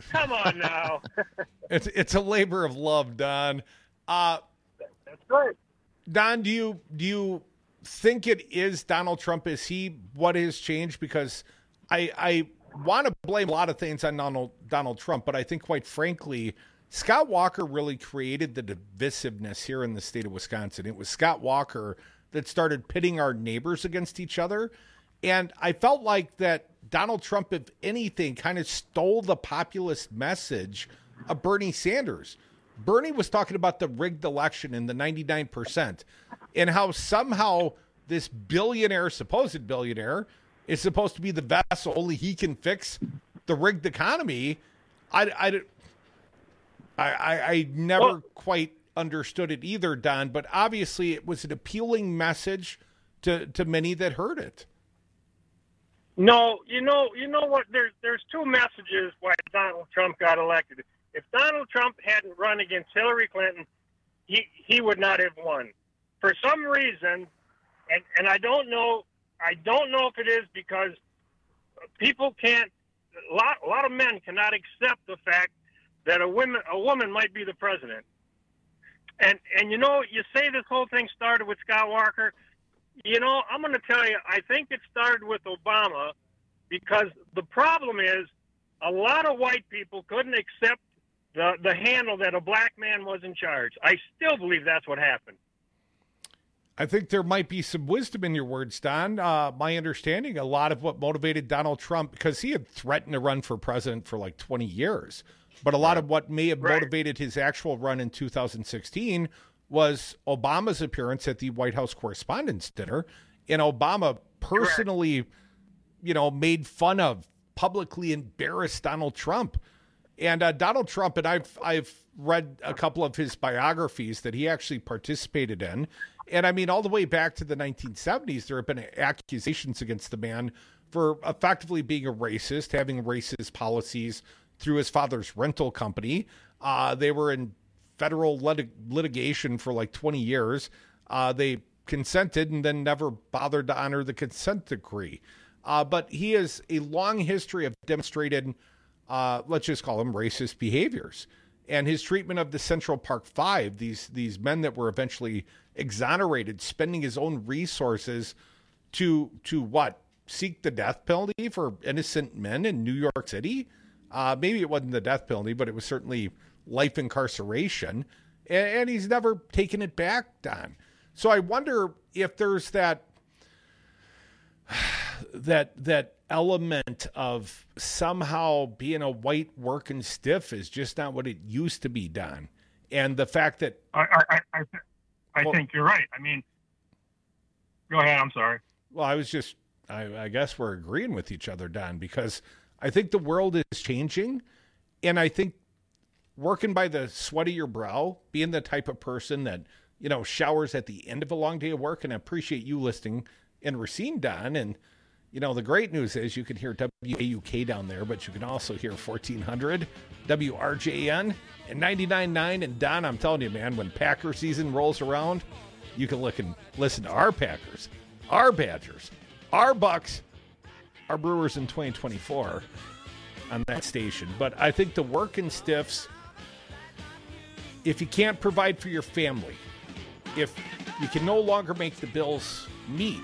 It's a labor of love, Don. That's great. Don, do you think it is Donald Trump? Is he what has changed? Because I want to blame a lot of things on Donald Trump, but I think, quite frankly, Scott Walker really created the divisiveness here in the state of Wisconsin. It was Scott Walker that started pitting our neighbors against each other. And I felt like that Donald Trump, if anything, kind of stole the populist message of Bernie Sanders. Bernie was talking about the rigged election and the 99% and how somehow this billionaire, supposed billionaire, is supposed to be the vessel. Only he can fix the rigged economy. I never quite understood it either, Don, but obviously it was an appealing message to many that heard it. No, you know what? There's two messages why Donald Trump got elected. If Donald Trump hadn't run against Hillary Clinton, he would not have won. For some reason, and I don't know if it is because people can't. A lot of men cannot accept the fact that a woman might be the president. And you say this whole thing started with Scott Walker. I'm going to tell you, I think it started with Obama because the problem is a lot of white people couldn't accept the handle that a black man was in charge. I still believe that's what happened. I think there might be some wisdom in your words, Don. My understanding, a lot of what motivated Donald Trump, because he had threatened to run for president for like 20 years, but a lot of what may have motivated his actual run in 2016 was Obama's appearance at the White House Correspondents' Dinner. And Obama personally, made fun of, publicly embarrassed Donald Trump. And Donald Trump, and I've read a couple of his biographies that he actually participated in. And I mean, all the way back to the 1970s, there have been accusations against the man for effectively being a racist, having racist policies through his father's rental company. They were in federal litigation for like 20 years. They consented and then never bothered to honor the consent decree. But he has a long history of demonstrated, let's just call them racist behaviors. And his treatment of the Central Park Five, these men that were eventually exonerated, spending his own resources to what? Seek the death penalty for innocent men in New York City? Maybe it wasn't the death penalty, but it was certainly life incarceration. And he's never taken it back, Don. So I wonder if there's that element of somehow being a white working stiff is just not what it used to be, Don. And the fact that I think you're right. I mean, go ahead. I'm sorry. Well, I guess we're agreeing with each other, Don, because I think the world is changing. And I think working by the sweat of your brow, being the type of person that, showers at the end of a long day of work, and I appreciate you listening in Racine, Don. And, the great news is you can hear WAUK down there, but you can also hear 1400 WRJN and 99.9. And Don, I'm telling you, man, when Packer season rolls around, you can look and listen to our Packers, our Badgers, our Bucks, our Brewers in 2024 on that station. But I think the working stiffs, if you can't provide for your family, if you can no longer make the bills meet,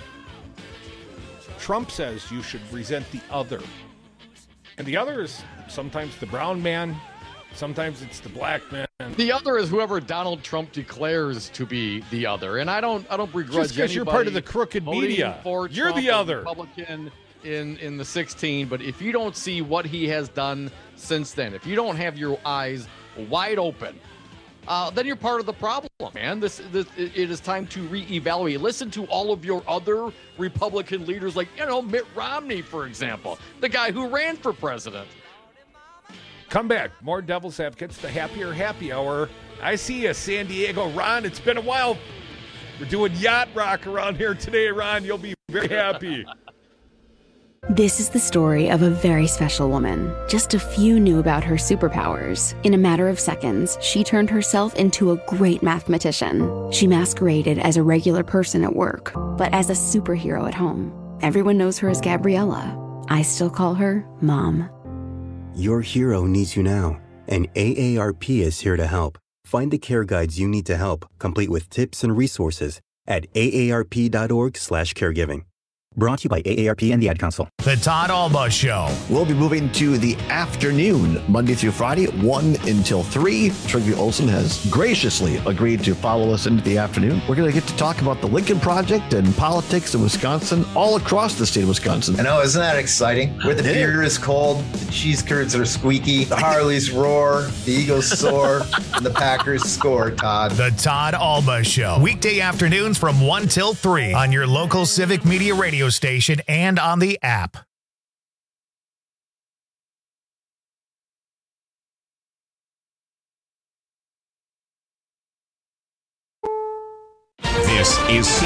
Trump says you should resent the other. And the other is sometimes the brown man, sometimes it's the black man. The other is whoever Donald Trump declares to be the other. And I don't begrudge just because you're part of the crooked media. You're Trump, the other. Republican in the 16, but if you don't see what he has done since then, if you don't have your eyes wide open, then you're part of the problem, man. It is time to reevaluate. Listen to all of your other Republican leaders, like, Mitt Romney, for example, the guy who ran for president. Come back. More Devil's Advocates, the Happier Happy Hour. I see you, San Diego. Ron, it's been a while. We're doing yacht rock around here today, Ron. You'll be very happy. This is the story of a very special woman. Just a few knew about her superpowers. In a matter of seconds, she turned herself into a great mathematician. She masqueraded as a regular person at work, but as a superhero at home. Everyone knows her as Gabriella. I still call her Mom. Your hero needs you now, and AARP is here to help. Find the care guides you need to help, complete with tips and resources at aarp.org/caregiving. Brought to you by AARP and the Ad Council. The Todd Alba Show. We'll be moving to the afternoon, Monday through Friday, 1 until 3. Trygve Olsen has graciously agreed to follow us into the afternoon. We're going to get to talk about the Lincoln Project and politics in Wisconsin, all across the state of Wisconsin. I know, isn't that exciting? Where the beer is cold, the cheese curds are squeaky, the Harleys roar, the Eagles soar, and the Packers score, Todd. The Todd Alba Show. Weekday afternoons from 1 till 3 on your local Civic Media radio station and on the app. This is